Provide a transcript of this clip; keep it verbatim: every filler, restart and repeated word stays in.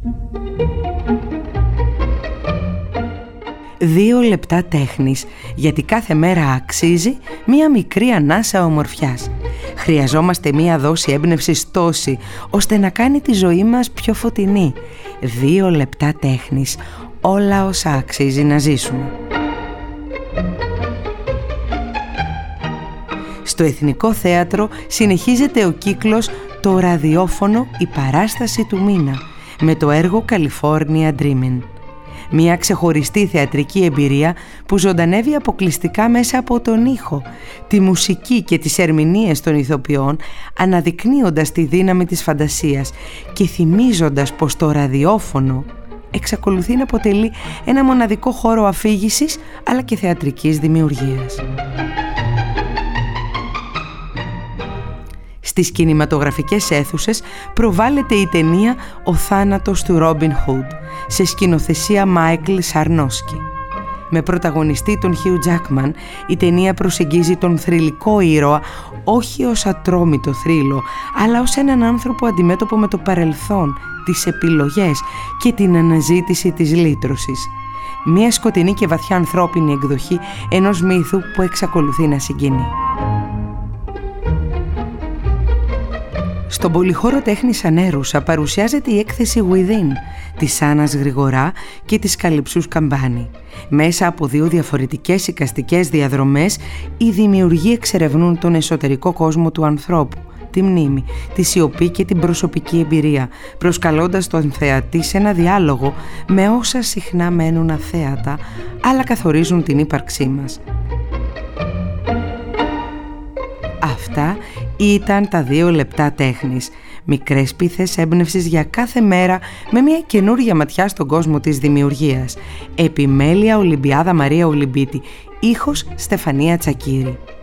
Δύο λεπτά τέχνης, γιατί κάθε μέρα αξίζει μία μικρή ανάσα ομορφιάς. Χρειαζόμαστε μία δόση έμπνευσης τόση, ώστε να κάνει τη ζωή μας πιο φωτεινή. Δύο λεπτά τέχνης, όλα όσα αξίζει να ζήσουμε. Στο Εθνικό Θέατρο συνεχίζεται ο κύκλος «Το ραδιόφωνο, η παράσταση του μήνα» με το έργο California Dreamin'. Μια ξεχωριστή θεατρική εμπειρία που ζωντανεύει αποκλειστικά μέσα από τον ήχο, τη μουσική και τις ερμηνείες των ηθοποιών, αναδεικνύοντας τη δύναμη της φαντασίας και θυμίζοντας πως το ραδιόφωνο εξακολουθεί να αποτελεί ένα μοναδικό χώρο αφήγησης αλλά και θεατρικής δημιουργίας. Στις κινηματογραφικές αίθουσες προβάλλεται η ταινία «Ο θάνατος του Ρόμπιν Χουντ» σε σκηνοθεσία Μάικλ Σαρνόσκι. Με πρωταγωνιστή τον Χιου Τζάκμαν, η ταινία προσεγγίζει τον θρυλικό ήρωα όχι ως ατρόμητο θρύλο, αλλά ως έναν άνθρωπο αντιμέτωπο με το παρελθόν, τις επιλογές και την αναζήτηση της λύτρωσης. Μια σκοτεινή και βαθιά ανθρώπινη εκδοχή ενός μύθου που εξακολουθεί να συγκινεί. Στον πολυχώρο τέχνης Ανέρουσα παρουσιάζεται η έκθεση Within της Άννας Γρηγορά και της Καλυψούς Καμπάνη. Μέσα από δύο διαφορετικές εικαστικές διαδρομές, οι δημιουργοί εξερευνούν τον εσωτερικό κόσμο του ανθρώπου, τη μνήμη, τη σιωπή και την προσωπική εμπειρία, προσκαλώντας τον θεατή σε ένα διάλογο με όσα συχνά μένουν αθέατα, αλλά καθορίζουν την ύπαρξή μας. Αυτά ήταν τα δύο λεπτά τέχνης. Μικρές πίθες έμπνευσης για κάθε μέρα με μια καινούρια ματιά στον κόσμο της δημιουργίας. Επιμέλεια Ολυμπιάδα Μαρία Ολυμπίτη. Ήχος Στεφανία Τσακύρη.